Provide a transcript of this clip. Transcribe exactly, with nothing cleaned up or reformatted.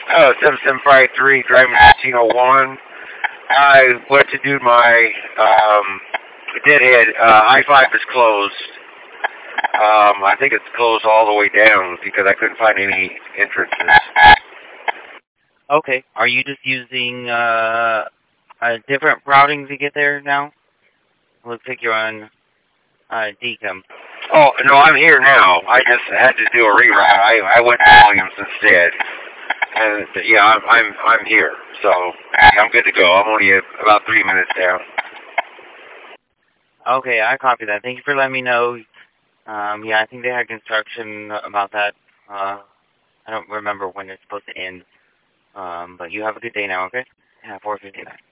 Oh, seven seven five three, driving fifteen oh one. I went to do my um, deadhead. Uh, I five is closed. Um, I think it's closed all the way down because I couldn't find any entrances. Okay. Are you just using uh, a different routing to get there now? Looks like you're on uh, Decom. Oh, no, I'm here now. I just had to do a reroute. I, I went to Williams instead. And, yeah, I'm, I'm, I'm here. So, yeah, I'm good to go. I'm only about three minutes down. Okay, I copy that. Thank you for letting me know. Um, yeah, I think they had construction about that. Uh, I don't remember when it's supposed to end. Um, but you have a good day now, okay? Yeah, four fifty-nine.